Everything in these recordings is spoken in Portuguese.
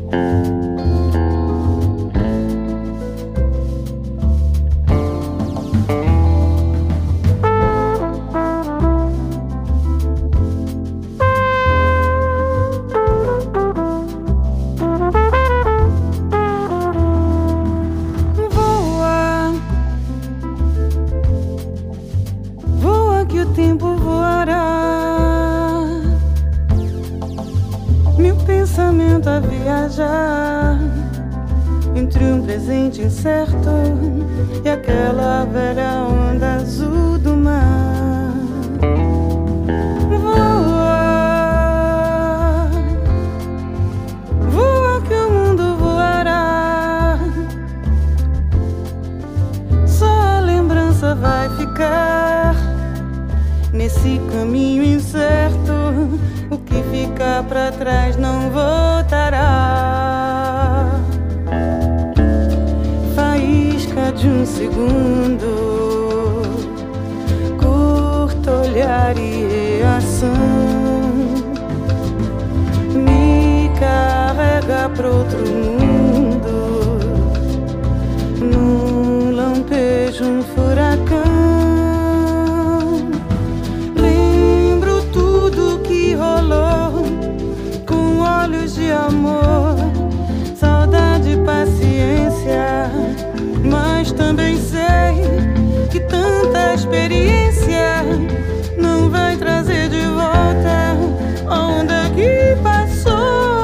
Que o tempo voará, meu pensamento a viajar entre um presente incerto e aquela velha onda azul do mar. Voa, voa que o mundo voará, só a lembrança vai ficar nesse caminho incerto. O que ficar pra trás não voltará. Faísca de um segundo, curto olhar e reação, me carrega pra outro mundo, num lampejo, um furacão. De amor, saudade, paciência, mas também sei que tanta experiência não vai trazer de volta a onda que passou.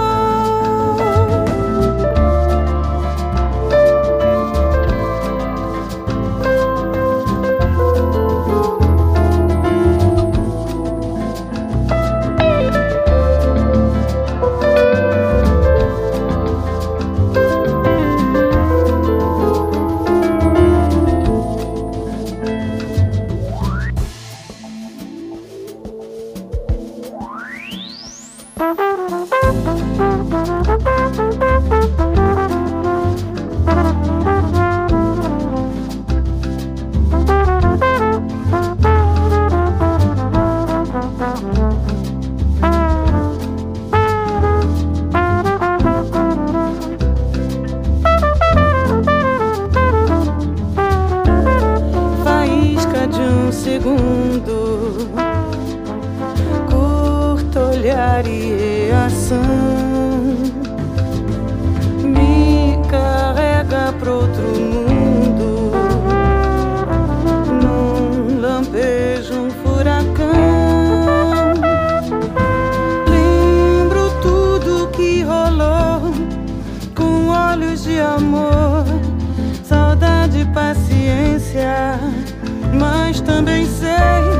Segundo, curto olhar e reação, me carrega pra outro mundo, num lampejo, um furacão. Lembro tudo que rolou, com olhos de amor, saudade, paciência, mas também sei